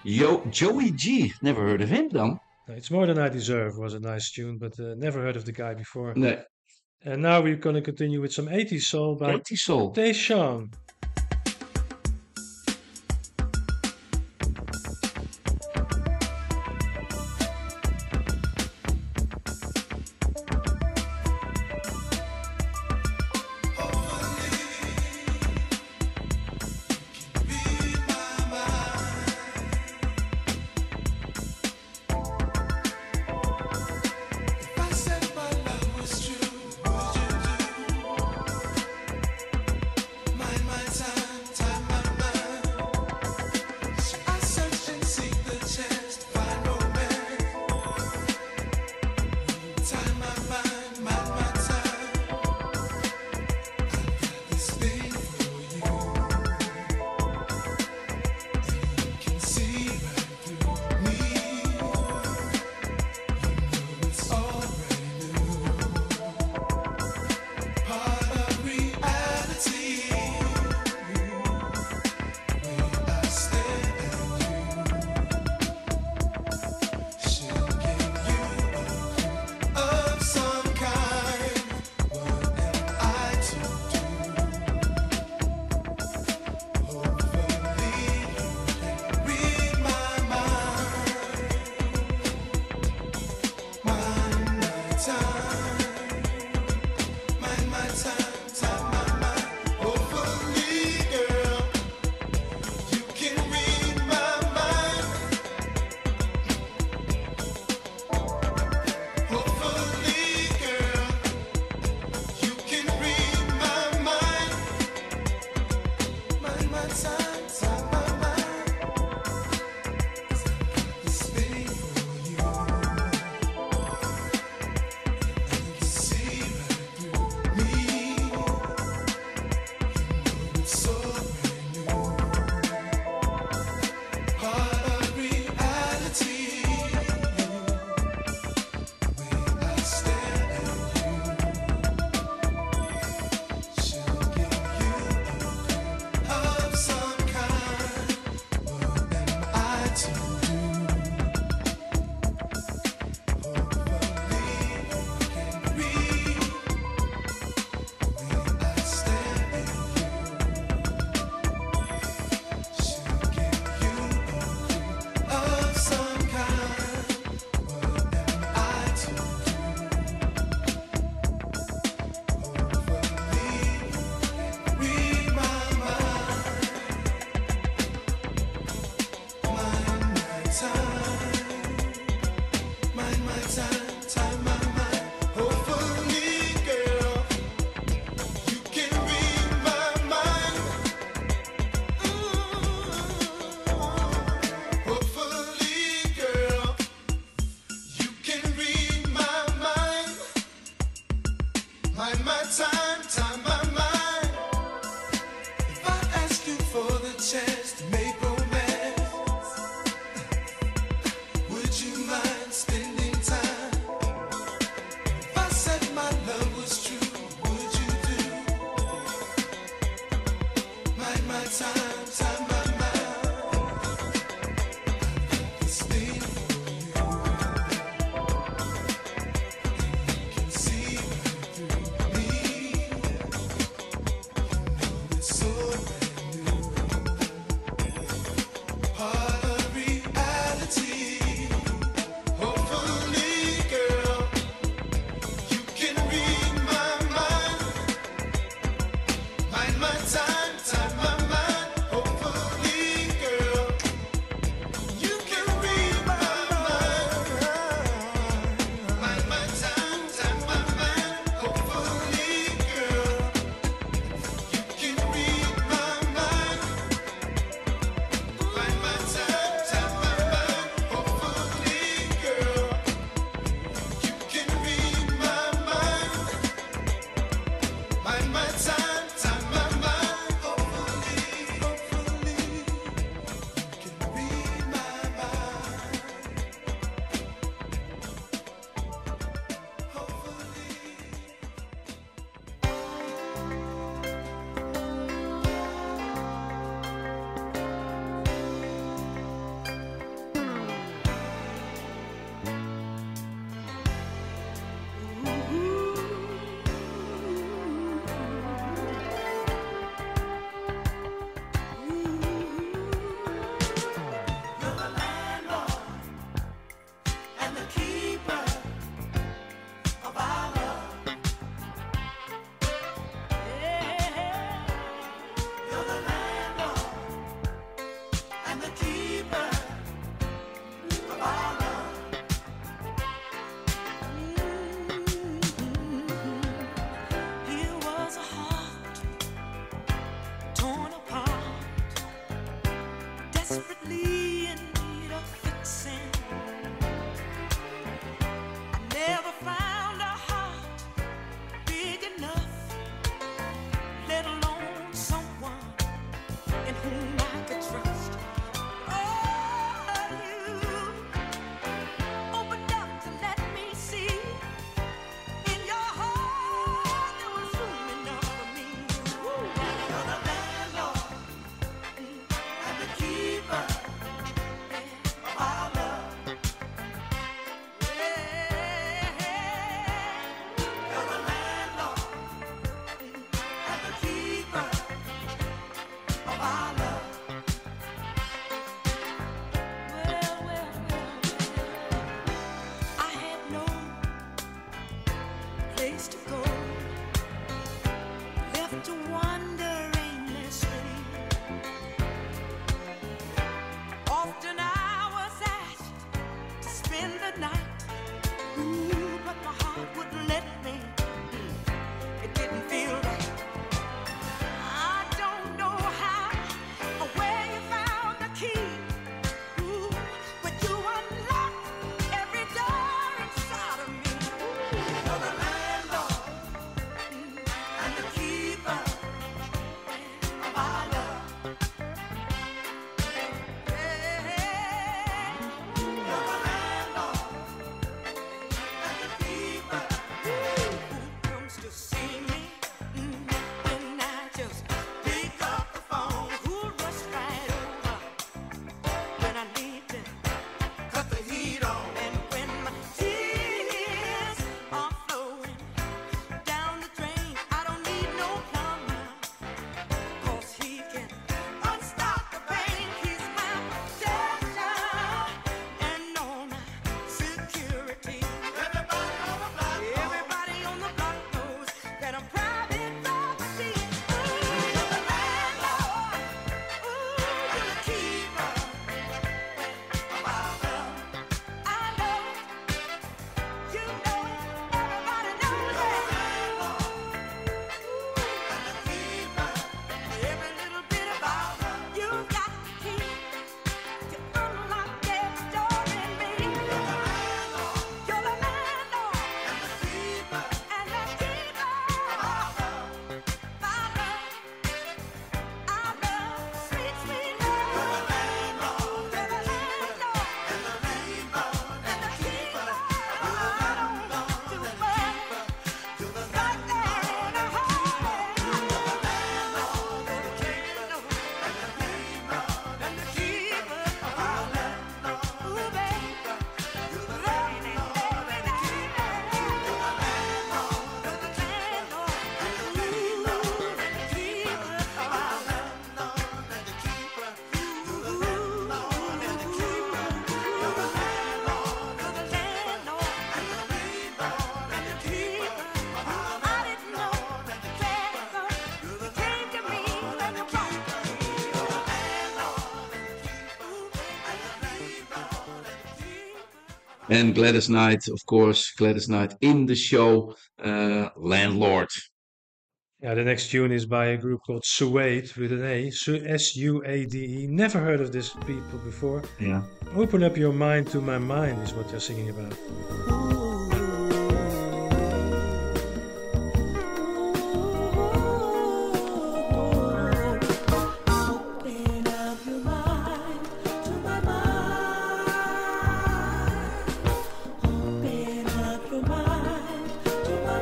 Joey G. Never heard of him then. It's More Than I Deserve was a nice tune, but never heard of the guy before. Nee, And now we're going to continue with some 80s soul by 80 Soul. Tayshaun. My And Gladys Knight, of course, Gladys Knight in the show Landlord. Yeah, the next tune is by a group called Suede with an A, Suade. Never heard of these people before. Yeah. Open up your mind to my mind is what they're singing about. Open up your mind to my mind. Open up your mind to my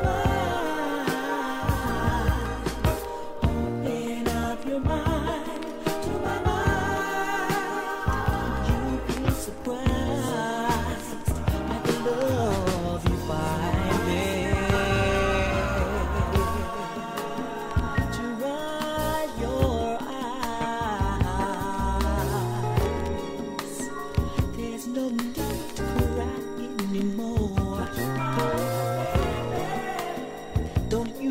mind. Open up your mind to my mind. You'll be surprised at the love you find there. To dry your eyes. There's no need to cry anymore. Don't you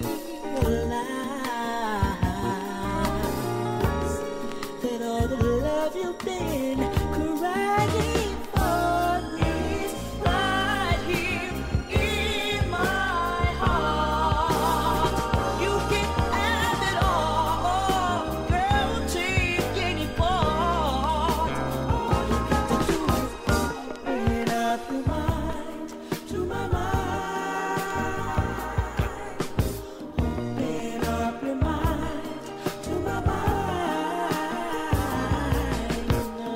realize that all the love you've been crying for is right here in my heart? You can have it all, girl, take any part. All you got to do is open up your mind to my mind. Open up your mind to my mind.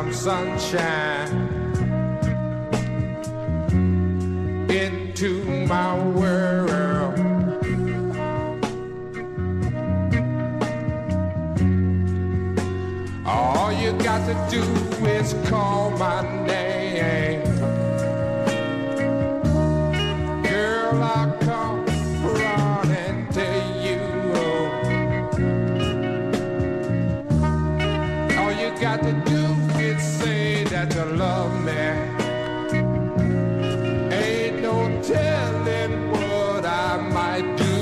some sunshine into my world. All you got to do is call my name. Girl, I'll come running to you. All you got to do is say that you love me. Ain't no telling what I might do.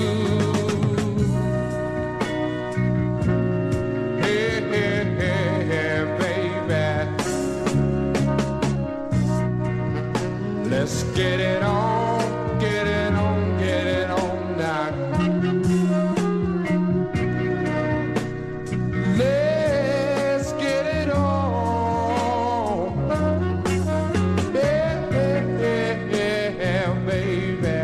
Hey, hey, hey, hey, baby. Let's get it on, get it on, get it on now. Let's get it on. Yeah, yeah, yeah, yeah, baby.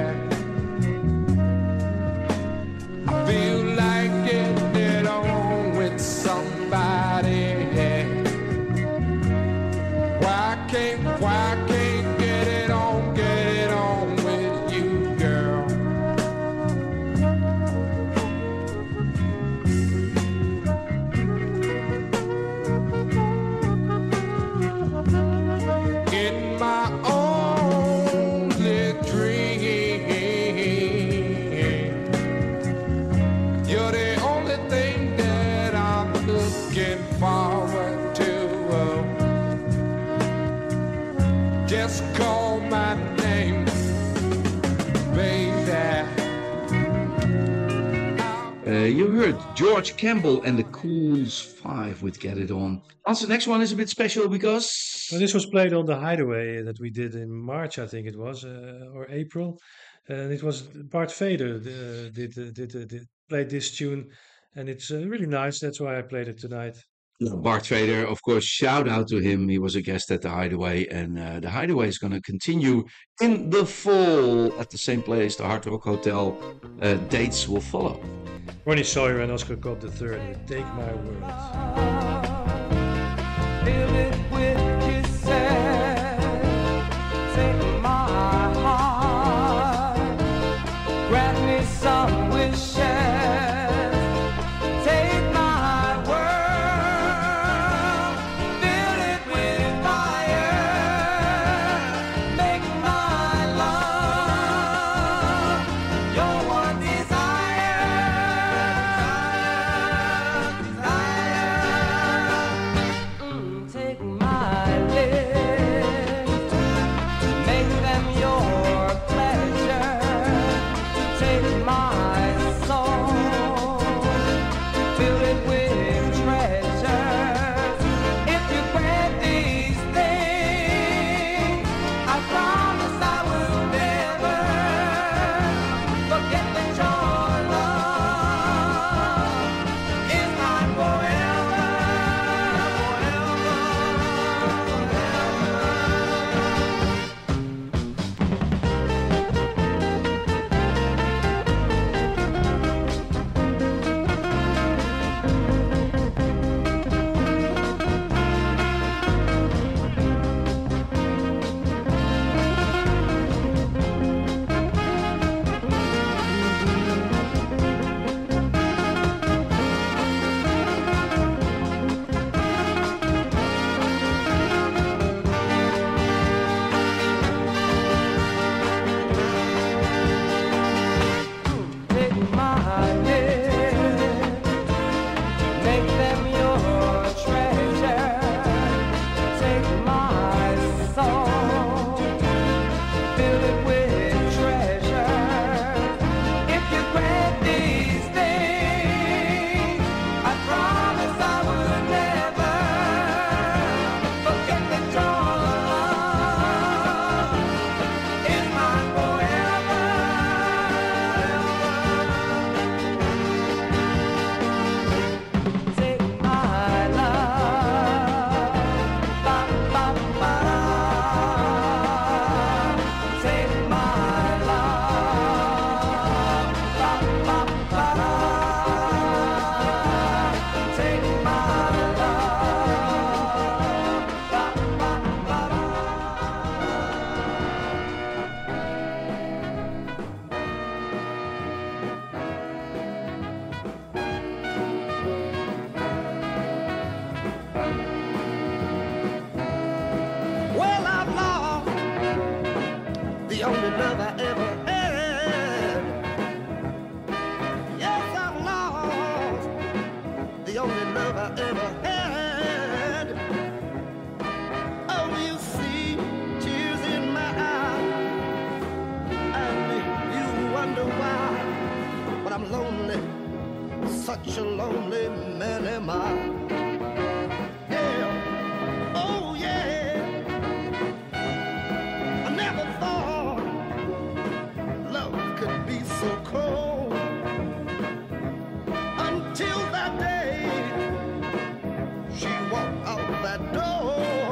I feel like getting it on with somebody. Why can't get it on with you, girl? In my only dream, you're the only thing that I'm looking forward to. Just call my name, baby. You heard George Campbell and the Cools 5 with Get It On. Also, the next one is a bit special because Well, this was played on the Hideaway that we did in March, I think it was, or April. And it was Bart Vader played this tune, and it's really nice. That's why I played it tonight. Bart Vader, of course, shout out to him. He was a guest at the Hideaway, and the Hideaway is going to continue in the fall at the same place, the Hard Rock Hotel. Dates will follow. Ronnie Sawyer and Oscar Cobb III with Take My Word. Fill it with kisses, take my heart, grant me some wishes, take my world, fill it with fire, make my love your one desire. Take my lips, make them your pleasure. Take my soul, fill it with treasures. If you grant these things, I promise I will never forget that your love is mine forever, forever. love I ever had. Yes, I've lost the only love I ever had. Oh, you see tears in my eyes, and you wonder why. But I'm lonely, such a lonely man am I. Yeah, oh yeah. I never thought love could be so cold until that day she walked out that door.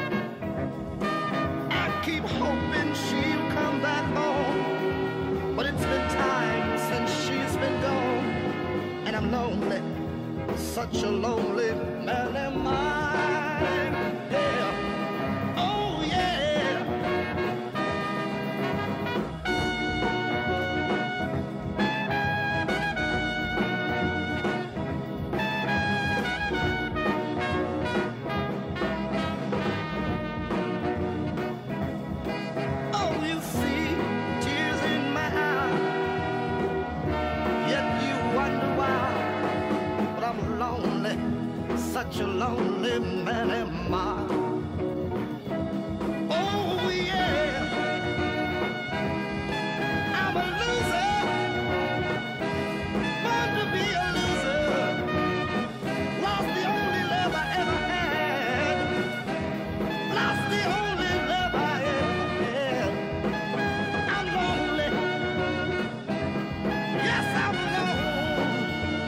I keep hoping she'll come back home, but it's been time since she's been gone, and I'm lonely, such a lonely man am I. Yeah, oh yeah. Oh, you see tears in my eyes, yet you wonder why. But I'm lonely, such a lonely man am I. Oh yeah, I'm a loser, born to be a loser. Lost the only love I ever had. Lost the only love I ever had. I'm lonely. Yes, I'm alone.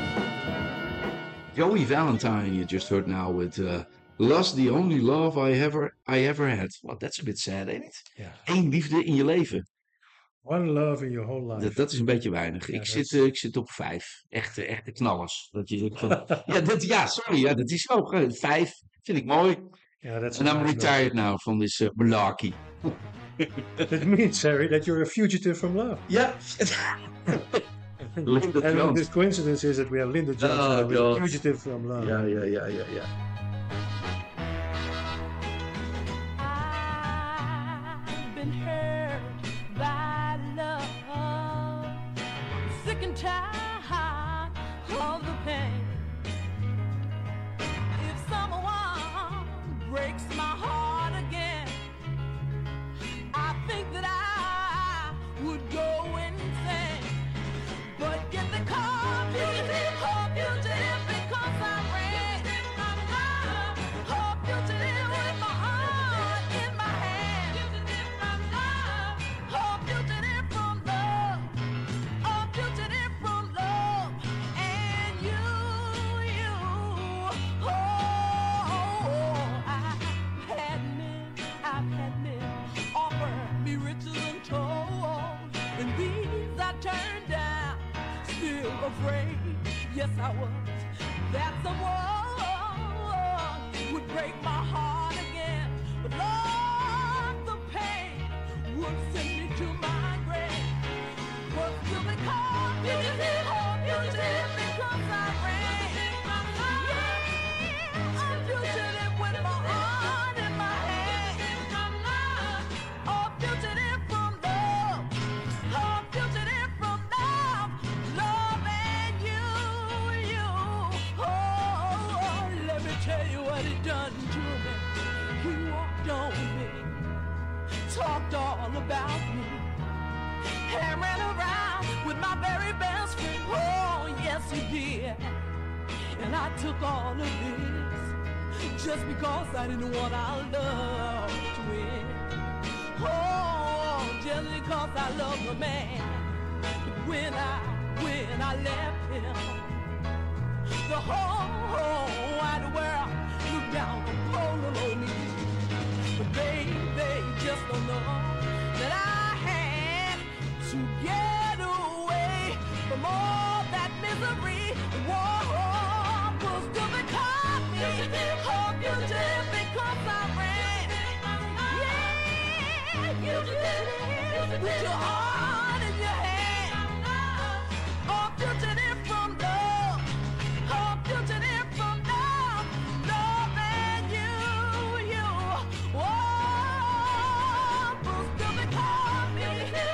Joey Valentine, you just heard now with Lost the Only Love I ever had. Well, that's a bit sad, ain't it? Yeah. Eén liefde in je leven. One love in your whole life. Dat is een beetje weinig. Ja, Ik, dat zit, is- ik zit op 5. Echte knallers. Dat je zegt van, sorry, ja, dat is zo. 5 vind ik mooi. Yeah, that's And a I'm nice retired now from this malarkey. love. That means, Harry, that you're a fugitive from love. Ja. Linda And Jones. this coincidence is that we have Linda Jones Oh, now with God. Fugitive from Love. Ja. I've been hurt by love, sick and tired of the pain. If someone breaks my heart again, I think that I would go insane. But get the car, fugitive, because I ran my love. Oh, fugitive with my heart in my hand. Oh, fugitive from love. Oh, fugitive from love. And you. Oh, I've had men offer me riches untold, and these I turned down, still afraid. Yes, I was. That someone would break my heart again, but Lord, the pain would send me to my grave. But still they call fugitive, oh, fugitive, because I ran. Yeah, I'm fugitive with my heart in my hand. Oh, fugitive from love. Oh, fugitive from love. Love and you. Oh, let me tell you what he done to me. He walked on me, talked all about me, and ran around with my very best friend. Oh, yes, he did. And I took all of this just because I didn't want our love to win. Oh, just because I love the man. But when I left him, the whole wide world looked down on me. But they just don't know that I had to get away from all that misery. Whoa, was to become me. Hope you did because I ran. Yeah, you did with your heart in your hand. Hope you did it from love. Hope you did it from love. Love and you. Whoa, was to become me.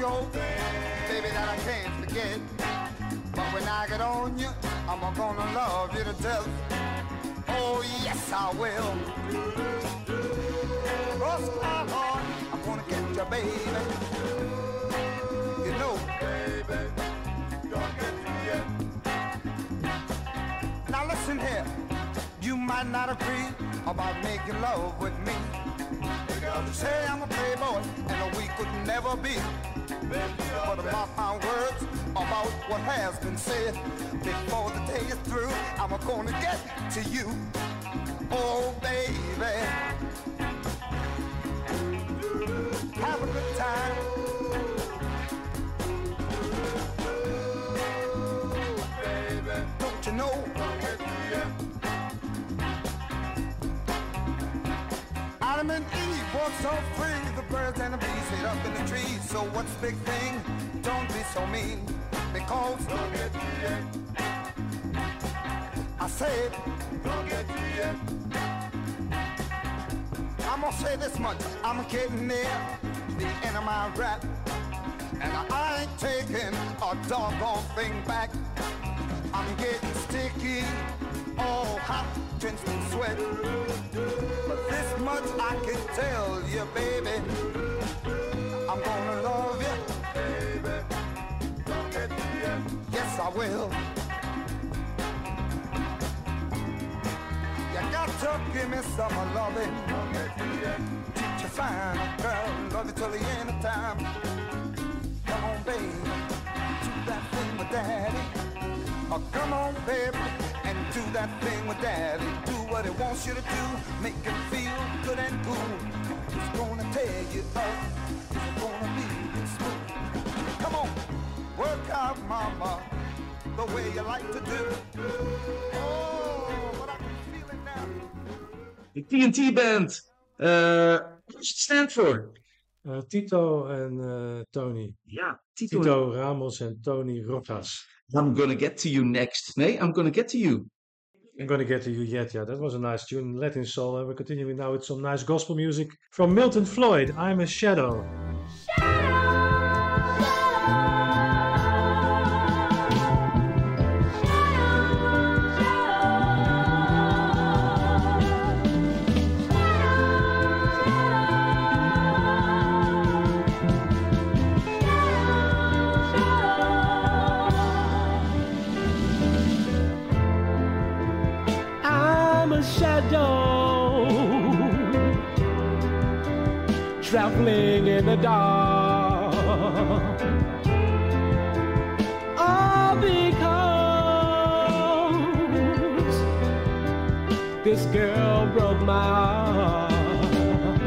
road, baby, that I can't forget. But when I get on you, I'm gonna love you to death. Oh, yes, I will. Cross my heart, I'm gonna get you, baby. You know, baby, gonna get you. Now listen here, you might not agree about making love with me. You say I'm a playboy and we could never be. But about my words, about what has been said, before the day is through, I'm gonna get to you. Oh, baby, have a good time. Baby, don't you know? Adam and Eve was so free, the birds and the bees hid up in the trees. So what's the big thing? Don't be so mean, because don't get to you. I said, don't get to you. I'm gonna say this much, I'm getting near the end of my rap, and I ain't taking a doggone thing back. I'm getting sticky, all hot, drenched in sweat. But this much I can tell you, baby, I'm gonna love you, baby. Don't get to you. Yes, I will. You got to give me some loving. Don't get to you. Teach you fine, girl, love you till the end of time. Come on, baby, do that thing with daddy. Oh, come on, baby, and do that thing with daddy. Do what he wants you to do, make him feel good and cool. He's gonna tear you up, he's gonna be smooth. Come on, work out, mama, the way you like to do. Oh, but I can feel it now. The TNT Band. What does it stand for? Tito en Tony. Ja, Tito. Tito Ramos en Tony Rojas. I'm gonna get to you next. Nee, I'm gonna get to you. I'm gonna get to you yet. Yeah, that was a nice tune, Latin soul, and we're continuing now with some nice gospel music from Milton Floyd. I'm a Shadow. Traveling in the dark, all because this girl broke my heart.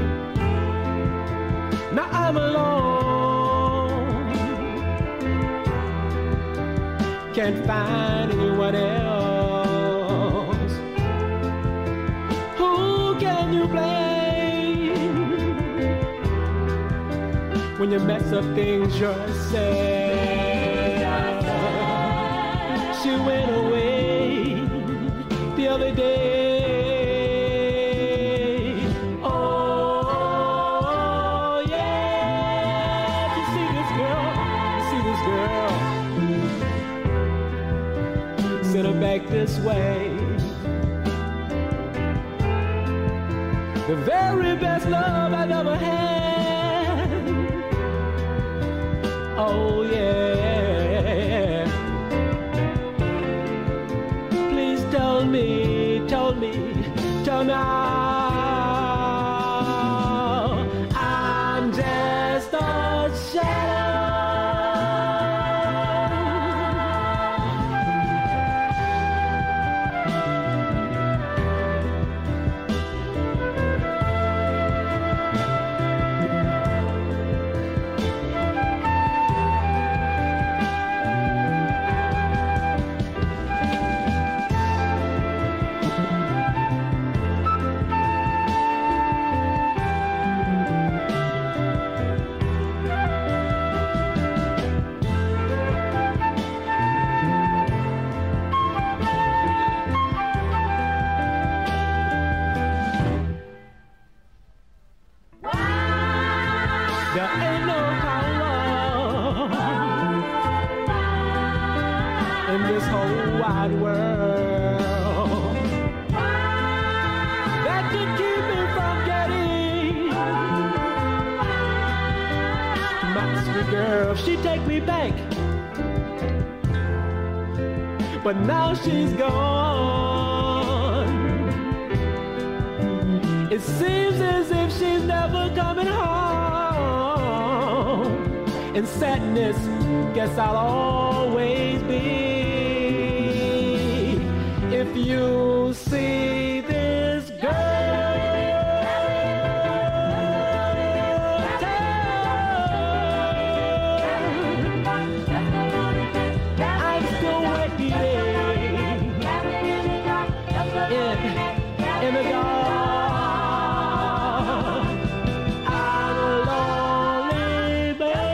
Now I'm alone, can't find anyone else. Who can you blame when you mess up things yourself? She went away the other day. Oh, yeah. You see this girl, send her back this way. The very best love I've ever had. Oh yeah. Please tell me now. I'm just a shadow. There ain't no power wide world that could keep me from getting my sweet girl. She take me back, but now she's gone. It seems as if she's never coming home. In sadness, guess I'll always be. If you see this girl, I'm still waiting in the dark. I'm a lonely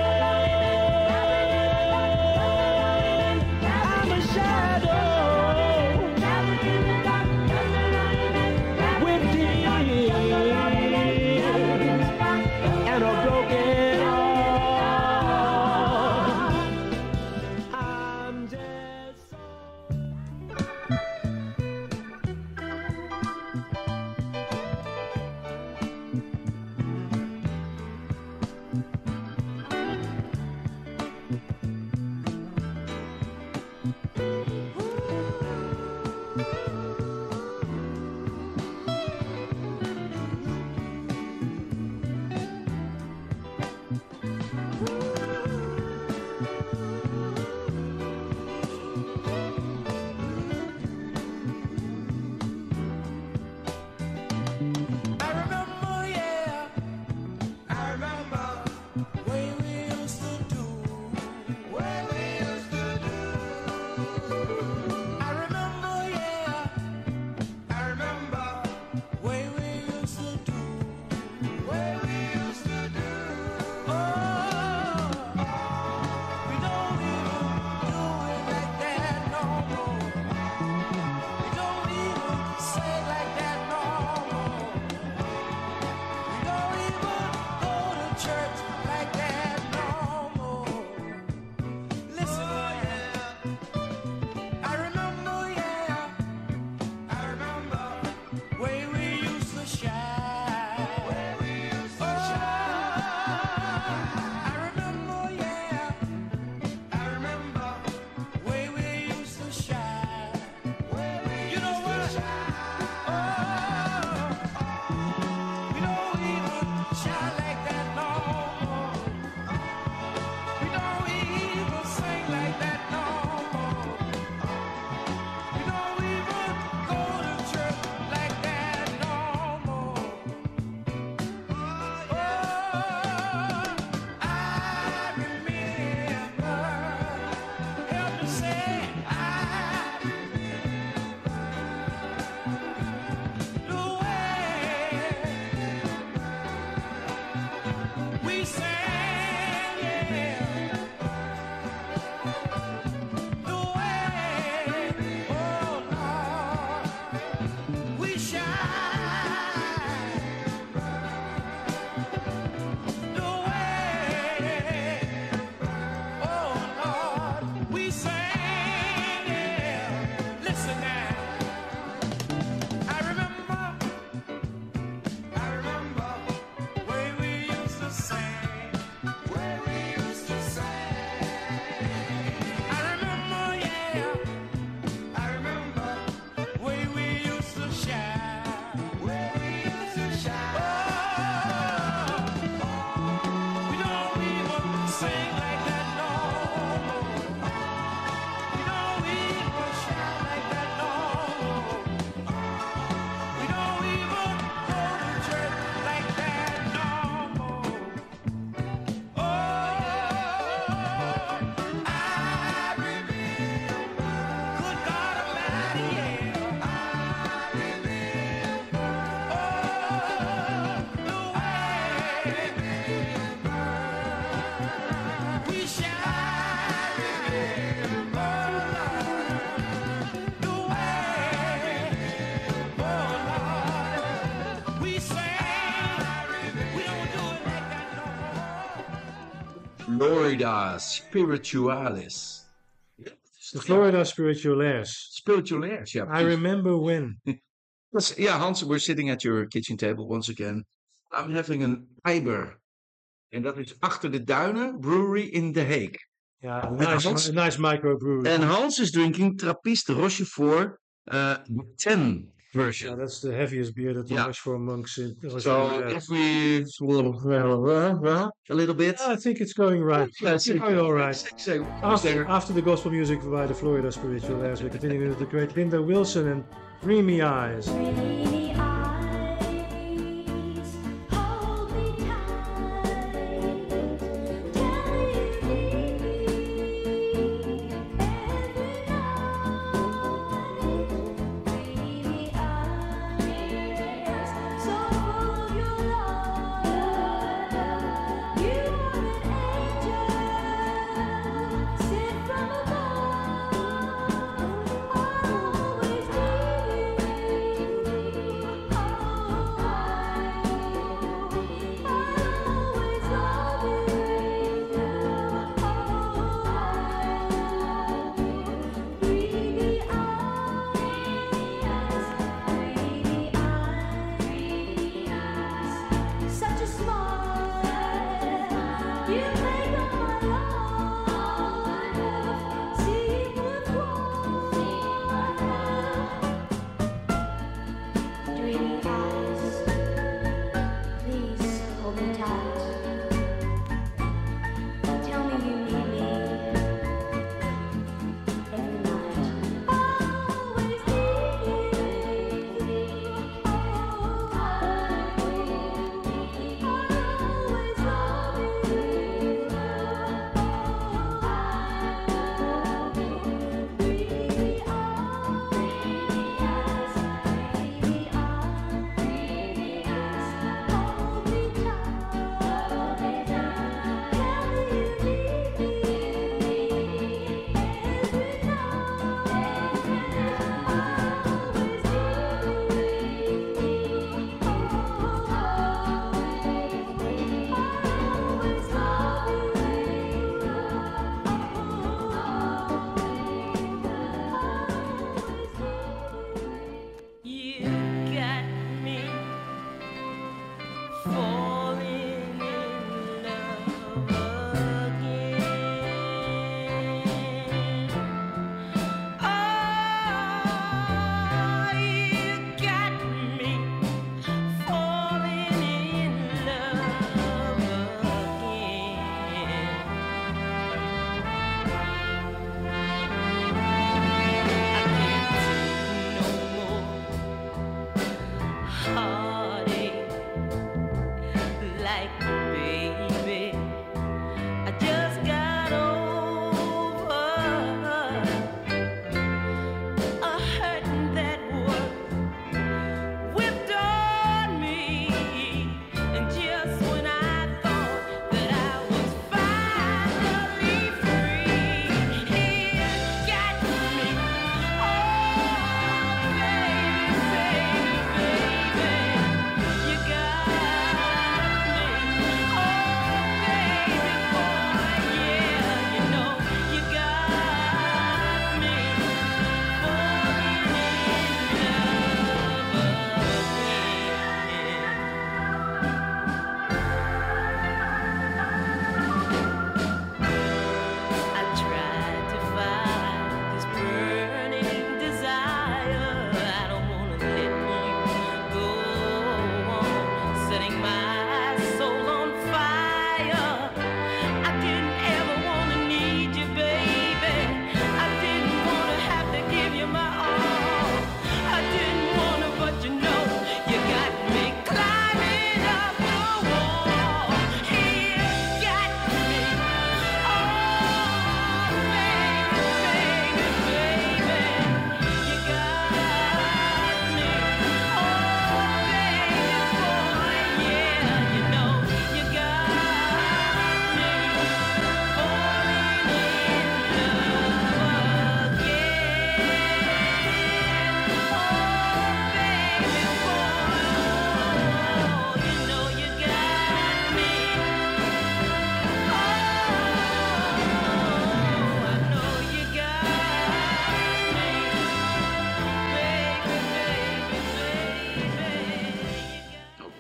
man. I'm a shadow with tears and a broken heart. I'm just so. I remember, yeah, I remember way we used to do, way we used to do. I remember, yeah, I remember way we used to do, way we used to do. Oh, we don't even do it like that no more. We don't even say like that no more. We don't even go to church like that no more. Listen, I remember, yeah, I remember way we used to shine. Way we used to shine. I remember, yeah, I remember way we used to shine. You know what? Oh, we don't even shine like that no more. We don't even sing like that no more. We don't even go to church like that no more. Oh, I remember. Help me say, I the way we sang, yeah. The way, oh Lord, we shine. The way, oh Lord, we sang, yeah. Listen now. I remember way we used to sing, way we used to sing. I remember, yeah, I remember way we used to shine, way we used to shine. Oh, we don't even sing like that no more. We don't even shine like that no more. We don't even go to church like that no more. Oh, I remember, good God Almighty, yeah. I remember, oh, the way we shine. Oh, Lord, the way, oh, Lord, we sing. We don't do it like that no more. Florida Spiritualis. Ja, dat is The Florida Spiritualaires. Spiritualaires, yeah. I precies. remember when. Yeah, Hans, we're sitting at your kitchen table once again. I'm having an Eiber. En dat is Achter de Duinen Brewery in The Hague. Yeah, Hans- nice microbrewery. And Hans is drinking Trappist Rochefort 10 Yeah, version. that's the heaviest beer that the Yeah. Rochefort monks in. So if we a little bit. I think it's going right. Yes, It's going all right. So, After the gospel music by the Florida Spiritualaires, we're continuing with the great Linda Wilson and Dreamy Eyes. Dreamy eyes, hold me tight. Tell me every night. Dreamy eyes, so full of your love. You are an angel sent from above. Always dreaming.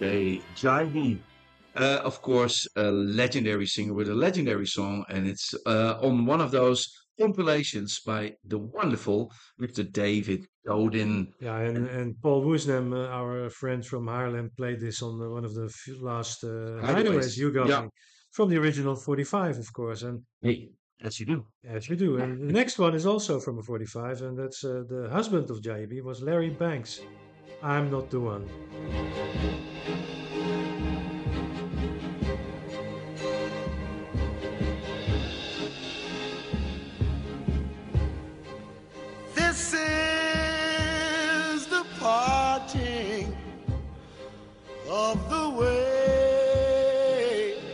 Okay, Jivey. Of course, a legendary singer with a legendary song, and it's on one of those compilations by the wonderful Mr. David Godin. Yeah, and Paul Woosnam, our friend from Haarlem, played this on one of the last hideaways Hideaways. you got Yeah. me from the original 45, of course. And Hey, as you do. as you do. And the next one is also from a 45, and that's the husband of Jaibi was Larry Banks. I'm not the one. This is the parting of the way.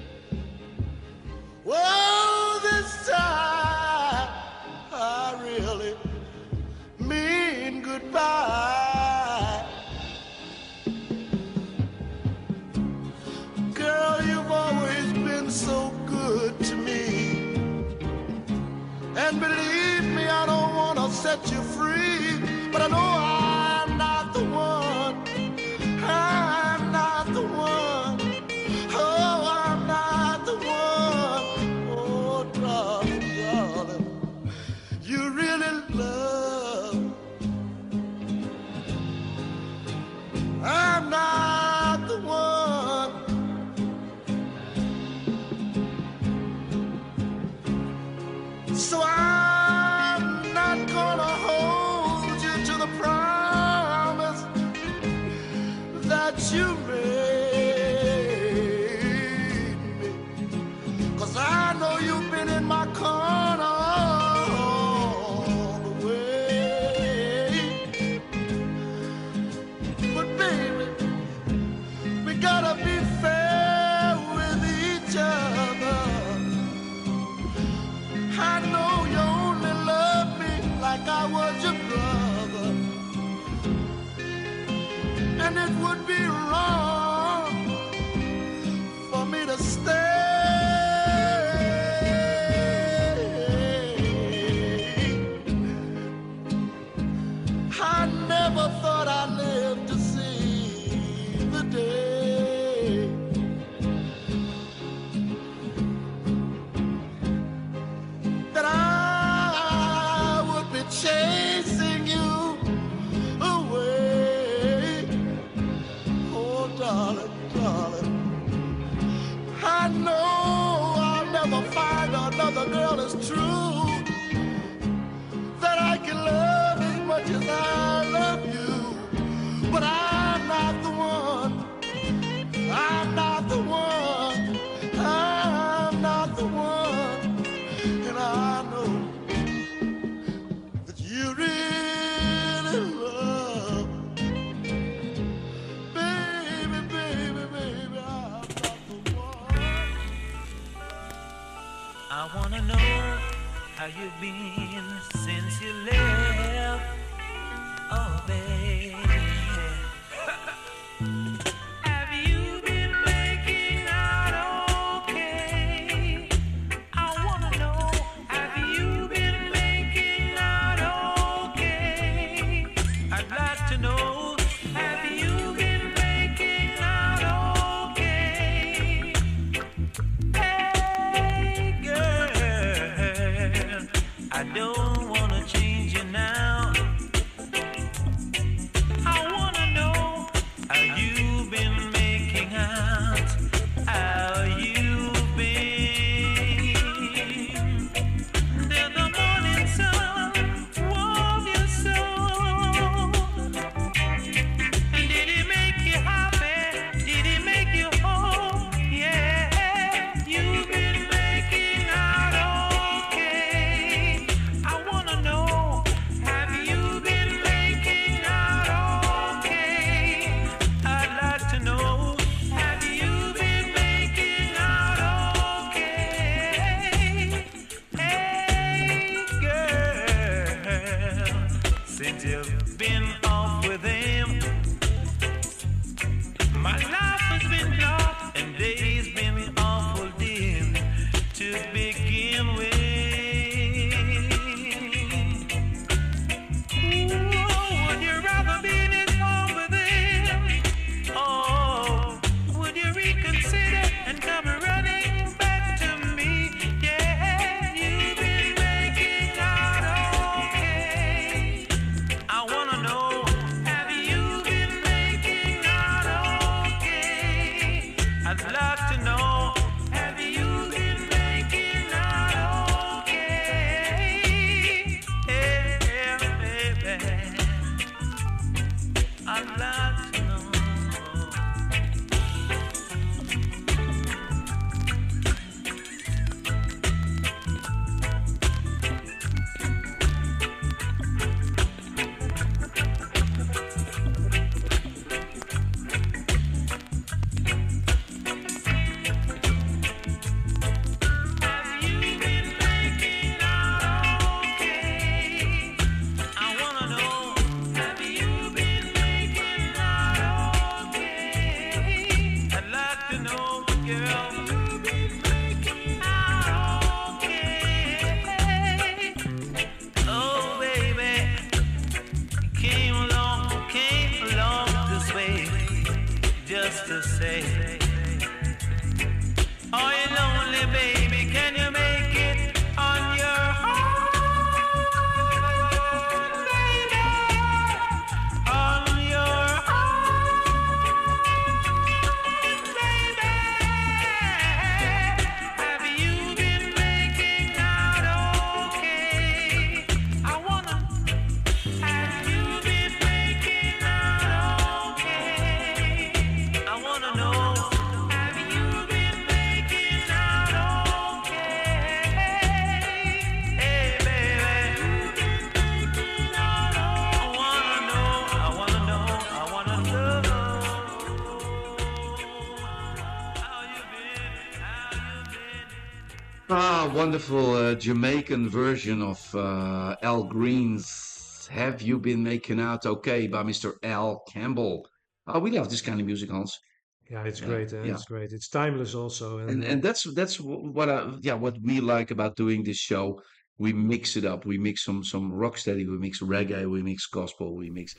Well, this time I really mean goodbye. Girl, you've always been so good to me. And believe me, I don't want to set you free, but I know I'm not the one. I'm not the one. Oh, I'm not the one. Oh, darling, darling, you really love. I'm not the one. So I'm not gonna hold you to the promise that you made me. 'Cause I know you've been in my corner all the way. But baby, we gotta be fair with each other. I know you only love me like I was your brother. And it would be wrong for me to stay. I never thought I'd live to see the day that I would be chasing you away. Oh, darling, darling, I know I'll never find another girl as true that I can love as much as I love you. But I'm not the one. I'm not the one. I'm not the one. And I know that you really love. Baby, baby, baby, I'm not the one. I wanna know how you've been since you left. Oh, baby. Have you been making out okay? I wanna know, have you been making out okay? I'd like to know, have you been making out okay? Hey, girl, I don't wanna change you now. Ah, wonderful Jamaican version of Al Green's "Have You Been Making Out Okay" by Mr. Al Campbell. We love this kind of music, Hans. Yeah, it's Yeah, great. yeah. It's great. It's timeless also, and And that's what what we like about doing this show. We mix it up. We mix some rocksteady. We mix reggae. We mix gospel. We mix.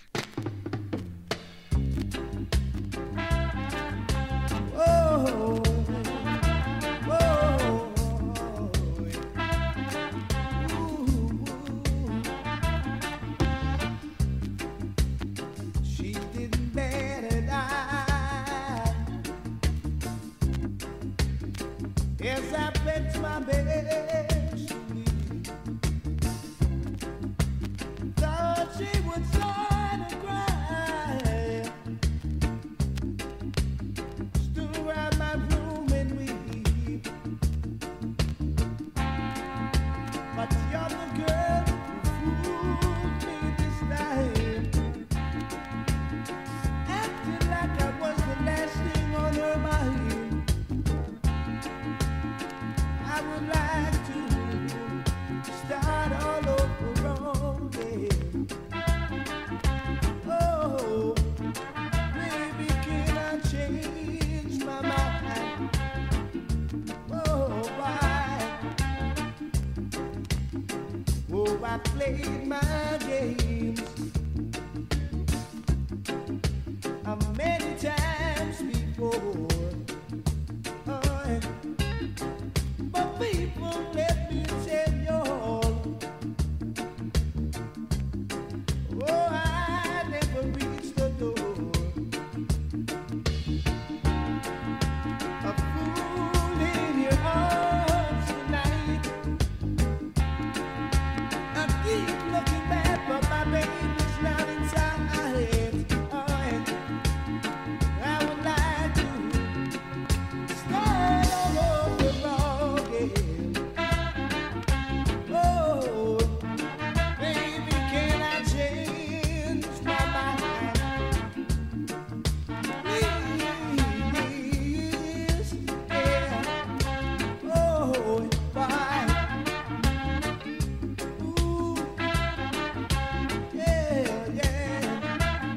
Oh, oh, she didn't bat an eye as I bet my bed. Thought she would start to cry. Stood around my room and weep. But you're the girl who fooled me this time. Acting like I was the last thing on her mind. I would like to start all over again. Oh, baby, can I change my mind? Oh, why? Oh, I played my games many times before. Oh, but people, let me tell you all. Oh, I never reached the door. A fool in your arms tonight. I keep looking back, but my baby's not inside. I would like to start all over again. Oh, baby, can I change my mind? Please, yeah. Oh, why? Ooh, yeah, yeah.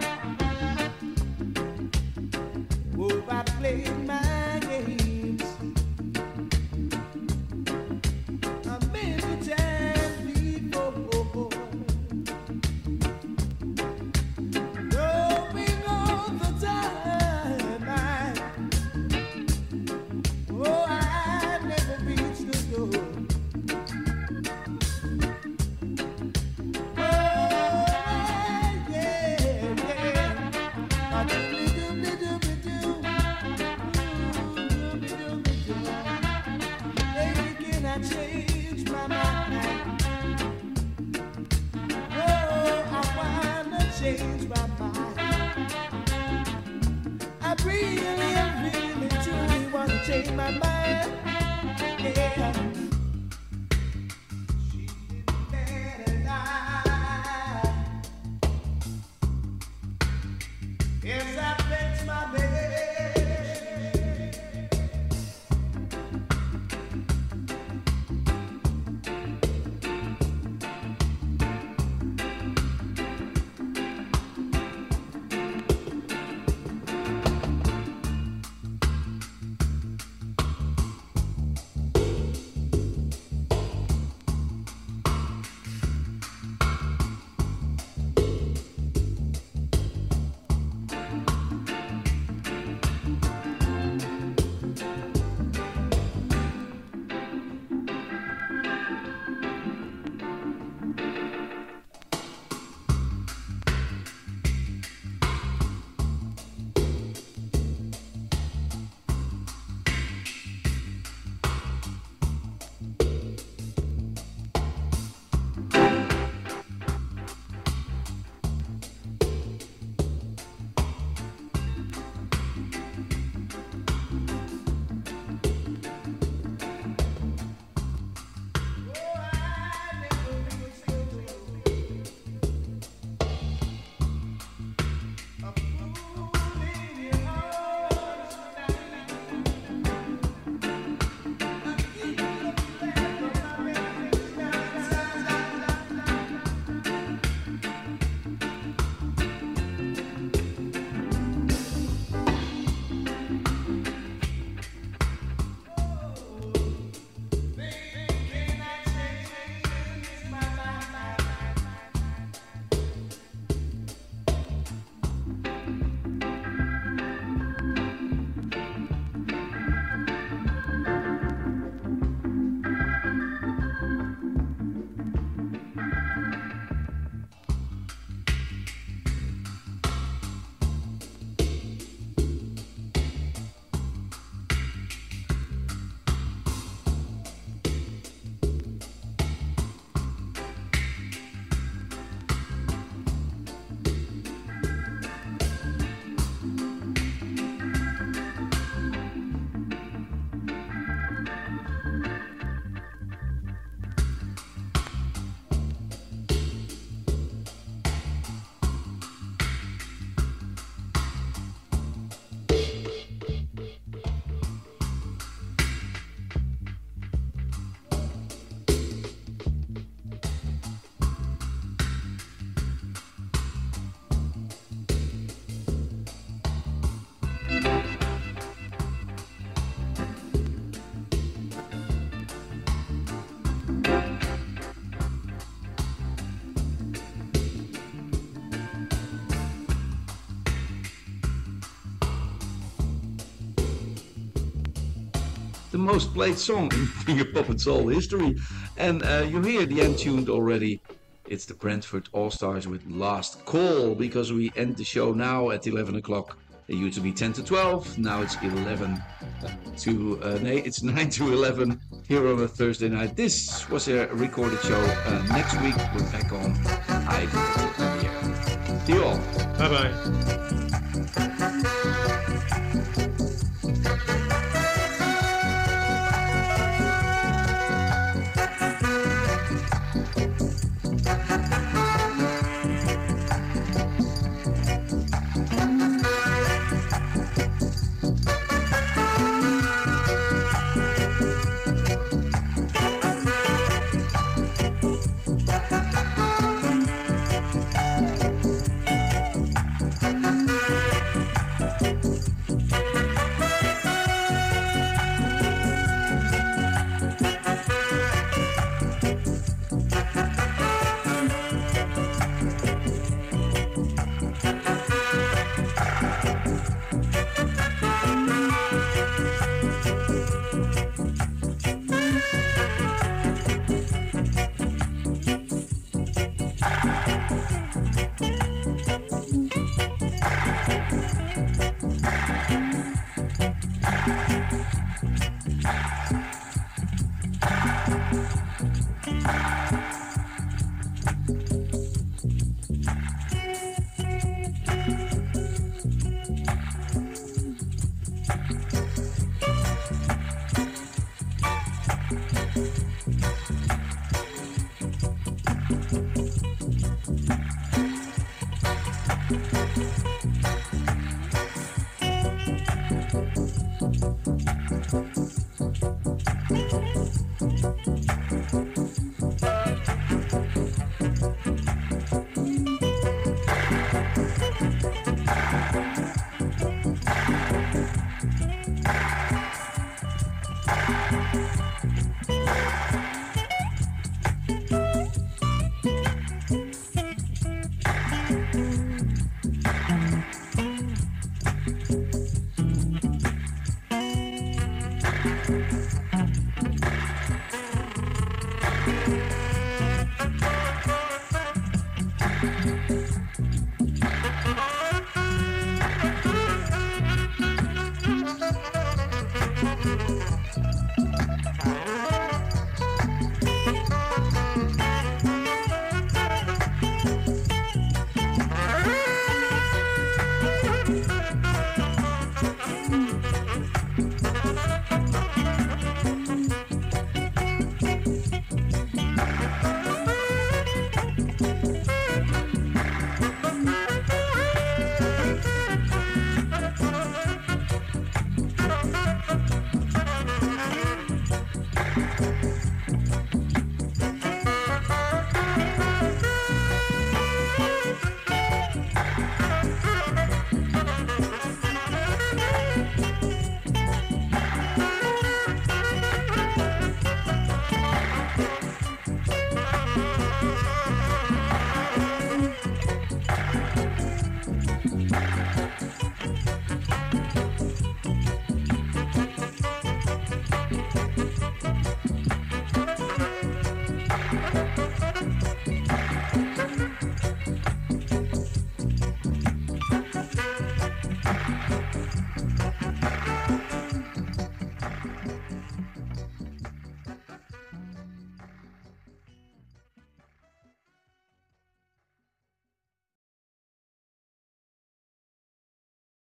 Oh, I played my games many times before. Knowing all the time I never reached the door. Oh, yeah, yeah. Doobly-doobly-doobly-doo. Doobly-doobly-doo. Baby, can I change my mind? Oh, I wanna change my mind. I really, truly wanna change my mind. Yeah. She didn't bat an eye as I bet my bed. most played song in Finger Puppet Soul history. And you hear the end tuned already. It's the Brentford All-Stars with Last Call, because we end the show now at 11 o'clock. It used to be 10 to 12, now it's it's 9 to 11 here on a Thursday night. This was a recorded show. Next week we're back on live on the air. See you all. Bye-bye.